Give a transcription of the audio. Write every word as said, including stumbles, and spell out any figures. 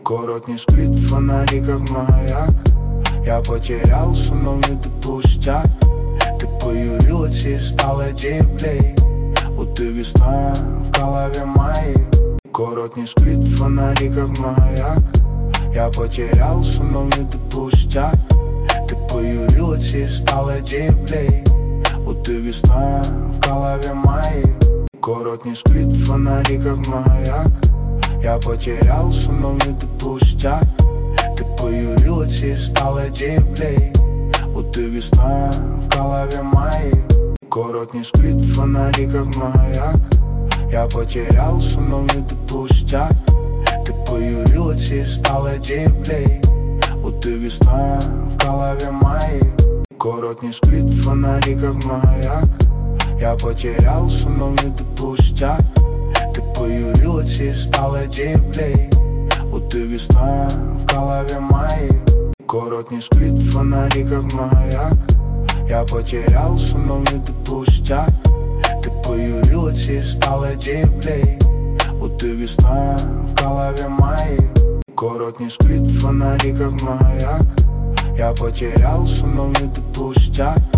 Город не спит, фонари как маяк. Я потерялся, но это пустяк. Ты появилась и стало теплей, будто весна в голове моей. Город не спит, фонари как маяк. Я потерялся, но это пустяк. Ты появилась и стало теплей, будто весна в голове моей. Город не спит, фонари как маяк. Я потерялся, но это пустяк. Ты появилась и стало теплей, будто весна в голове моей. Город не спит, фонари как маяк. Я потерялся, но это пустяк. Ты появилась и стало теплей, будто весна в голове моей. Город не спит, фонари как маяк. Я потерялся, но это пустяк. Ты появилась и стало теплей, будто весна в голове моей. Город не спит, фонари как маяк. Я потерялся, но это пустяк. Ты появилась и стало теплей, будто весна в голове моей. Город не спит, фонари как маяк. Я потерялся, но это пустяк.